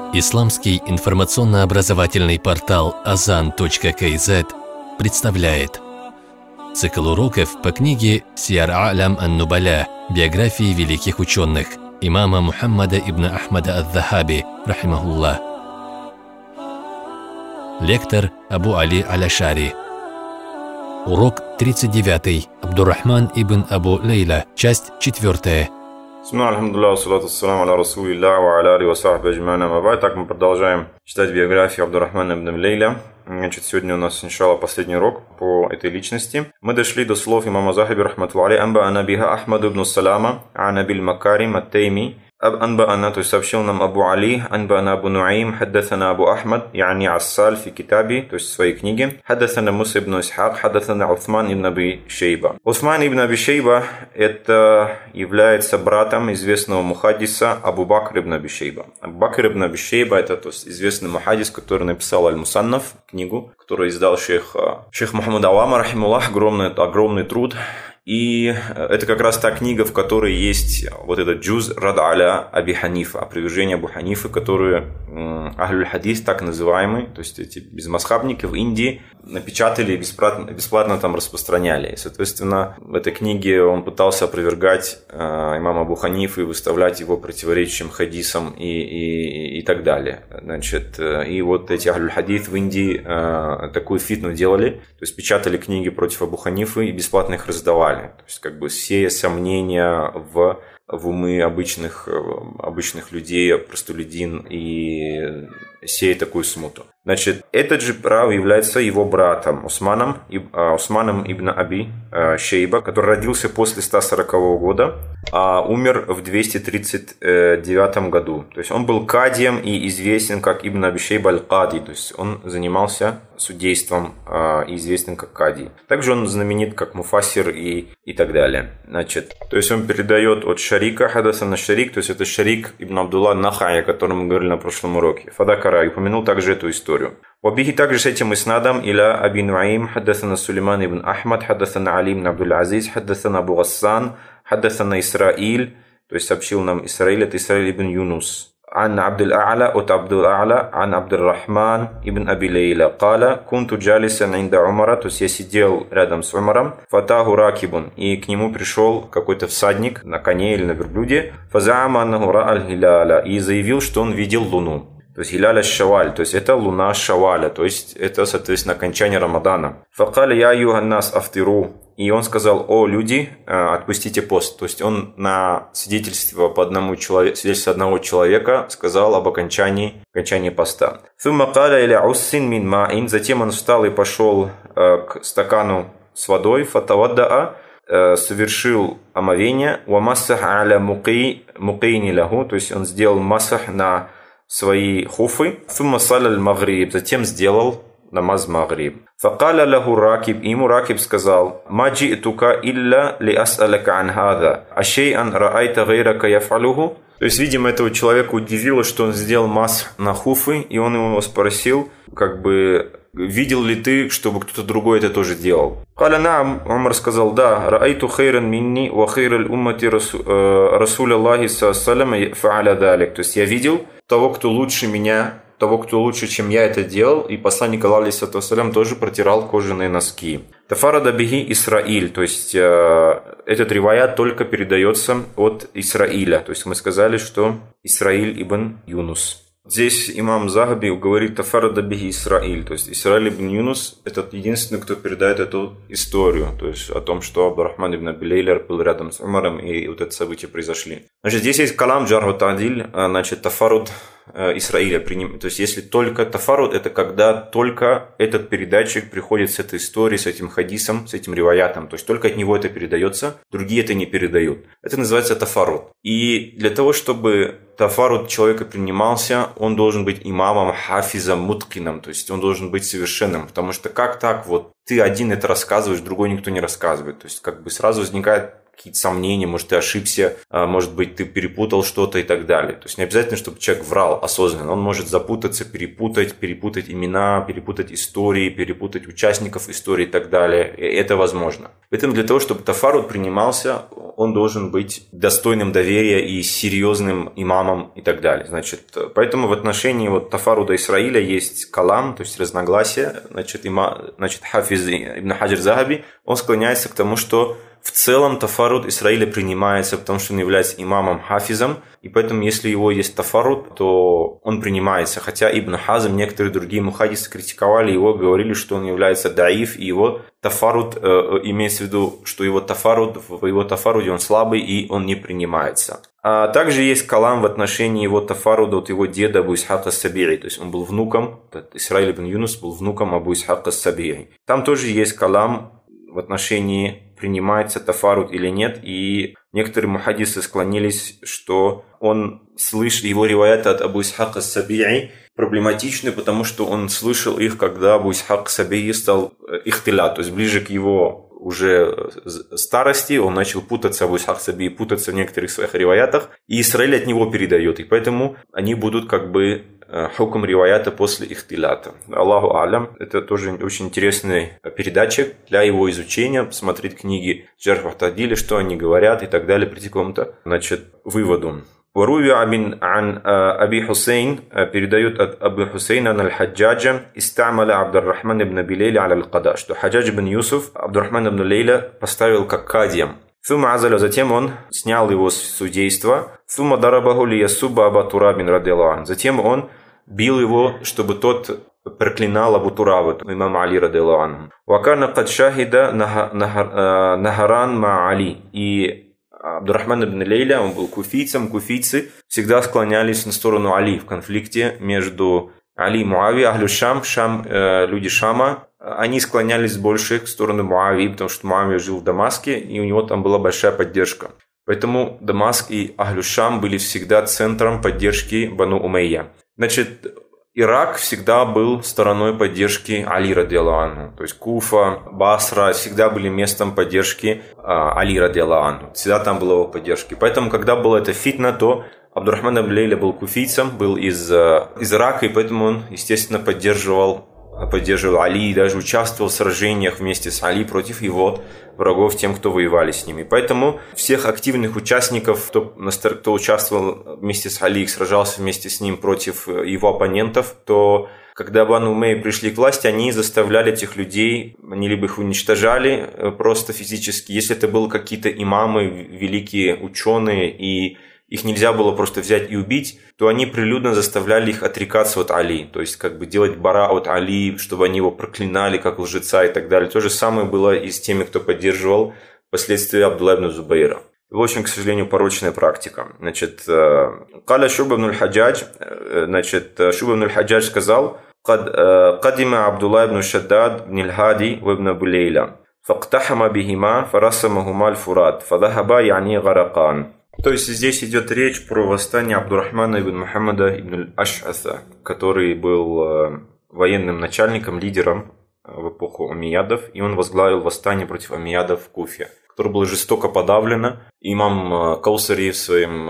Исламский информационно-образовательный портал Azan.kz представляет цикл уроков по книге «Сиар А'лям ан-Нубаля. Биографии великих ученых» имама Мухаммада ибн Ахмада ад-Дахаби, рахимахуллах. Лектор Абу Али Аль-Ашари. Урок 39. Абдуррахман ибн Абу Лейла. Часть 4. Так мы продолжаем читать биографию Абдуррахмана ибн Лейля. Значит, сегодня у нас, иншалла, последний урок по этой личности. Мы дошли до слов имама Захаби, рахматуллахи, «Анба'ана биха Ахмад ибн Салама, анабиль Макарим ат-Тайми». أنبأنا сообщил нам Абу Али, أنبأنا أبو نعيم, حدثنا أبو أحمد يعني عسال في كتابه, то есть в своей книге, حدثنا موسى ибn Исхак, حدثنا عثمان ибn Аби Шейба. Усман ибн Аби Шейба это является братом известного мухаддиса Абу Бакр ибн Аби Шейба. Абу Бакр ибн Аби Шейба это, то есть, известный мухаддис, который написал Аль-Мусаннаф, книгу, которую издал шейх Мухаммад Алама, рахимуллах, огромный труд. И это как раз та книга, в которой есть вот этот джуз Рад аля Аби Ханифа, опровержение Абу Ханифы, которые Ахлюль Хадис, так называемые, то есть эти безмазхабники в Индии, напечатали и бесплатно там распространяли. И, соответственно, в этой книге он пытался опровергать имама Абу Ханифы и выставлять его противоречием хадисам и так далее. Значит, и вот эти Ахлюль Хадис в Индии такую фитну делали, то есть печатали книги против Абу Ханифы и бесплатно их раздавали. То есть, как бы, сея сомнения в умы обычных людей, простолюдин, и сея такую смуту. Значит, этот же прав является его братом Усманом ибн Аби Шейба, который родился после 140 года, а умер в 239 году. То есть он был кадием и известен как Ибн Аби Шейба аль-Кади, то есть он занимался судейством и известен как кади. Также он знаменит как муфассир и так далее. Значит, то есть он передает от Шарика, хадасана Шарик, то есть это Шарик ибн Абдулла Нахай, о котором мы говорили на прошлом уроке. Фадакара, и упомянул также эту историю. Вабихи также с этим иснадом иля Аби Нуаим, хадасана Сулейман ибн Ахмад, хадасана Али ибн Абдул Азиз, хадасана Абу Гассан, хадасана Исраиль, то есть сообщил нам Исраиль, это Исраиль ибн Юнус. عن عبد الأعلى от عبد الأعلى عن عبد الرحمن ابن أبي ليلى قال كنت جالسا عند عمر, то есть я сидел рядом с Умаром, фатаху ракибун, и к нему пришел какой-то всадник на коне или на верблюде, фазаама аннаху ра'аль хиляля, и заявил, что он видел луну. То есть хиляля шаваль, то есть это луна шаваля, то есть это, соответственно, окончание Рамадана. Факаля я юганнас афтиру, и он сказал: о люди, отпустите пост. То есть он на свидетельство одного человека сказал об окончании поста. Затем он встал и пошел к стакану с водой, фатавадда'a, совершил омовение, уамассах аля мукейни лаху, то есть он сделал массах на свои хуфы, затем сделал намаз магриб. Факаля лаху ракиб, ему ракиб сказал: ма джи'тука илля ли ас'алака ан хада, ашей'ан раайта гайрака яф'алуху. То есть, видимо, этого человека удивило, что он сделал мас на хуфы, и он его спросил, как бы, видел ли ты, чтобы кто-то другой это тоже делал? Каля наам, Умар сказал: да, раайту хайран минни ва хайраль уммати расуля Аллахи саллаллаху фа'аля далик. То есть я видел того, кто лучше меня, того, кто лучше, чем я это делал, и посланник Аллаха алейхиссалям тоже протирал кожаные носки. Тафарада бихи Исраиль, то есть этот риваят только передается от Исраиля. То есть мы сказали, что Исраиль ибн Юнус. Здесь имам Захаби говорит Тафарада бихи Исраиль, то есть Исраиль ибн Юнус это единственный, кто передает эту историю, то есть о том, что Абдуррахман ибн Аби Лейля был рядом с Умаром, и вот это события произошли. Значит, здесь есть калам джарху та'диль, значит, тафаруд Исраиля. То есть если только тафаруд, это когда только этот передатчик приходит с этой историей, с этим хадисом, с этим риваятом, то есть только от него это передается, другие это не передают. Это называется тафаруд. И для того, чтобы тафаруд человека принимался, он должен быть имамом, хафизом, муткином, то есть он должен быть совершенным, потому что как так вот ты один это рассказываешь, другой никто не рассказывает, то есть как бы сразу возникает какие-то сомнения, может, ты ошибся, может быть, ты перепутал что-то и так далее. То есть не обязательно, чтобы человек врал осознанно. Он может запутаться, перепутать имена, перепутать истории, перепутать участников истории и так далее. И это возможно. Поэтому для того, чтобы тафаруд принимался, он должен быть достойным доверия и серьезным имамом и так далее. Значит, поэтому в отношении вот тафаруда Исраиля есть калам, то есть разногласия. Значит, Хафиз ибн Хаджар Захаби, он склоняется к тому, что в целом тафаруд Исраиля принимается, потому что он является имамом Хафизом, и поэтому, если его есть тафаруд, то он принимается. Хотя Ибн Хазм, некоторые другие мухаддисы критиковали его, говорили, что он является даиф, и его тафаруд, имеется в виду, что в его тафаруде он слабый, и он не принимается. А также есть калам в отношении его тафаруда от его деда Абу Исхака ас-Саби'i, то есть он был внуком, Исраиль ибн Юнус был внуком Абу Исхака ас-Саби'i. Там тоже есть калам в отношении принимается тафаруд или нет, и некоторые мухаддисы склонились, что он слышит его риваят от Абу Исхака ас-Саби'i проблематичны, потому что он слышал их, когда Абу Исхак ас-Саби'i стал ихтилят, то есть ближе к его уже старости, он начал путаться, Абу Исхак ас-Саби'i путаться в некоторых своих риваятах, и Исраиль от него передает, и поэтому они будут как бы хукм риваята после ихтилята. Аллаху алям. Это тоже очень интересный передатчик для его изучения, посмотреть книги Джарх ва Та'диль, что они говорят и так далее, прийти к какому-то, выводу. Варуви ан Аби Хусейн передает от Абу Хусейна аль-Хаджаджа истамаля Абдуррахман ибн Аби Лейля аль-Када, что Хаджадж ибн Юсуф Абдуррахман ибн Лейля поставил как кадием. Затем он снял его с судейства. Затем он бил его, чтобы тот проклинал Абу Тураба, имам Али радиаллаху анху. Вакана кад шахида нахаран ма Али. И Абдуррахман ибн Лейля, он был куфийцем. Куфийцы всегда склонялись на сторону Али в конфликте между Али и Муави, Ахлю Шам, люди Шама. Они склонялись больше в сторону Муави, потому что Муави жил в Дамаске, и у него там была большая поддержка. Поэтому Дамаск и Ахлю Шам были всегда центром поддержки Бану Умейя. Значит, Ирак всегда был стороной поддержки Али радиаллаху анху. То есть Куфа, Басра всегда были местом поддержки Али радиаллаху анху. Всегда там была его поддержка. Поэтому, когда была эта фитна, то Абдуррахман ибн Лейля был куфийцем, был из Ирака, и поэтому он, естественно, поддерживал Али и даже участвовал в сражениях вместе с Али против его врагов, тем, кто воевали с ними. Поэтому всех активных участников, кто участвовал вместе с Али, сражался вместе с ним против его оппонентов, то когда Бану Умейя пришли к власти, они заставляли этих людей, они либо их уничтожали просто физически, если это были какие-то имамы, великие ученые, и их нельзя было просто взять и убить, то они прилюдно заставляли их отрекаться от Али, то есть как бы делать бара от Али, чтобы они его проклинали как лжеца и так далее. То же самое было и с теми, кто поддерживал впоследствии Абдулла ибн Зубайра. В общем, к сожалению, порочная практика. Значит, Каля Шуба ибн аль-Хаджадж, Шуба ибн аль-Хаджадж сказал: «Кадима Абдулла ибн Шаддад ибн аль-Хади ва ибн Аби Лейля, фактахама бихима, фарасамахума аль-Фурат, фадахаба яни гаракан». То есть здесь идет речь про восстание Абдуррахмана ибн Мухаммада ибн аль-Аш'аса, который был военным начальником, лидером в эпоху омейядов, и он возглавил восстание против омейядов в Куфе, которое было жестоко подавлено. Имам Каусари в своем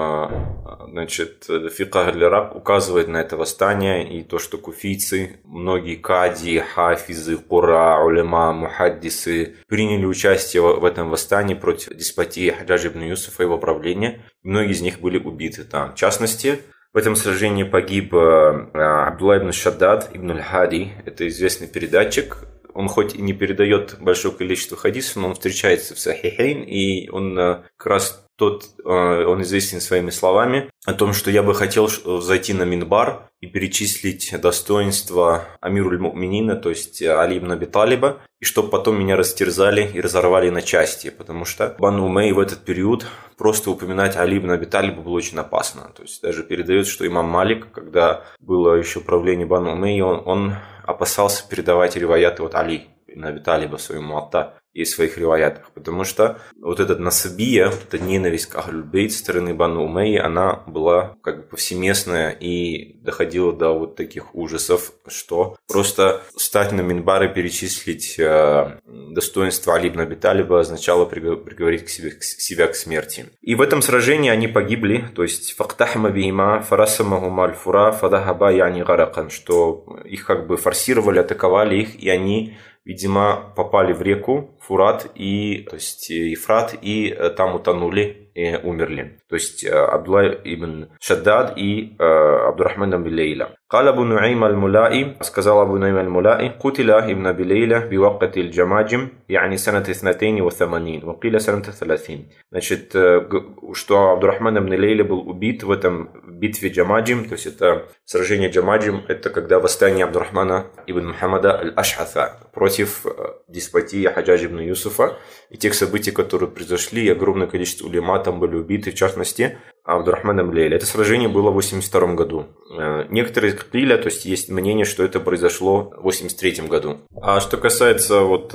фикх аль-Ирак указывает на это восстание и то, что куфийцы, многие кади, хафизы, кура, улема, мухаддисы приняли участие в этом восстании против деспотии Хаджаджа ибн Юсуфа и его правления. Многие из них были убиты там. В частности, в этом сражении погиб Абдулла ибн Шаддад ибн аль-Хади, это известный передатчик. Он хоть и не передает большое количество хадисов, но он встречается в Сахихейн, и он как раз он известен своими словами о том, что я бы хотел зайти на минбар и перечислить достоинства амируль-му'минина, то есть Али ибн Аби Талиба, и чтобы потом меня растерзали и разорвали на части, потому что Бану Умейя в этот период просто упоминать Али ибн Аби Талиба было очень опасно. То есть даже передается, что имам Малик, когда было еще правление Бану Умейя, он опасался передавать риваяты от Али ибн Аби Талиба в своем Муатта. и своих риваятах, потому что вот эта насабия, вот эта ненависть к Ахль-Бейт со стороны Бану Умейи, она была как бы повсеместная и доходила до вот таких ужасов, что просто стать на минбар и перечислить достоинства Али ибн Аби Талиба означало приговорить себя к смерти. И в этом сражении они погибли, то есть фактахма бихима фарасамахума аль-фура фадахаба яни гаракан, что их как бы форсировали, атаковали их, и они, видимо, попали в реку Фурат, то есть Ефрат, и там утонули и умерли. То есть Абдулла ибн Шаддад и Абдурахман ибн Лейля. قال أبو نعيم الملائي, сказал Абу Нуэйм аль-Мулаи, قتل ابن أبي ليلى بوقت الجماجم يعني سنة 82 وقيل سنة 30. Значит, что Абдурахман ибн Лейля был убит в этом битве Джамаджим, то есть это сражение Джамаджим, это когда восстание Абдурахмана ибн Мухаммада аль-Ашхафа против деспотии Хаджаджа ибн Юсуфа и тех событий, которые произошли, и огромное количество улема там были убиты, в частности Абдурахман ибн Лейля. Это сражение было в 82 году. Некоторые кпиля, то есть есть мнение, что это произошло в 83 году. А что касается вот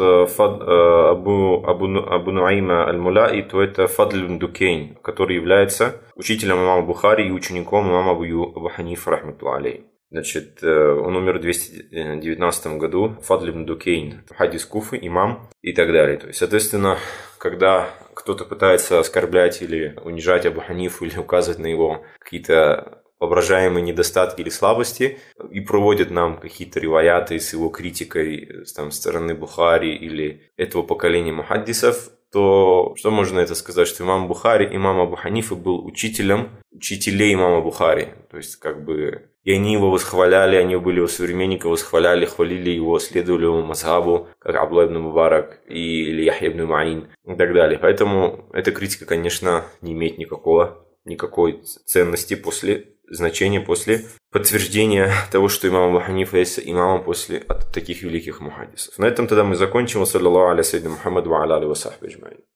Абу Нуайма аль-Мулаи, то это Фадль ибн Дукейн, который является учителем имама Бухари и учеником имама Абу Ханифа рахматуллахи алейхи. Значит, он умер в 219 году, Фадль ибн Дукейн, хадис Куфы, имам и так далее. То есть, соответственно, когда кто-то пытается оскорблять или унижать Абу Ханифу или указывать на его какие-то воображаемые недостатки или слабости и проводит нам какие-то риваяты с его критикой там, со стороны Бухари или этого поколения мухаддисов, то что можно это сказать, что имам Бухари, имам Абу Ханифа был учителей имама Бухари. То есть как бы и они его восхваляли, они были его современниками, восхваляли, хвалили его, следовали его мазхабу, как Абдулла ибн Мубарак или Яхья ибн Маин и так далее. Поэтому эта критика, конечно, не имеет никакой ценности значения после подтверждения того, что имам Абу Ханифа есть имамом после от таких великих мухаддисов. На этом тогда мы закончим. Саллаллаху аля саййидина Мухаммад ва аля алихи ва сахбихи аджмаин.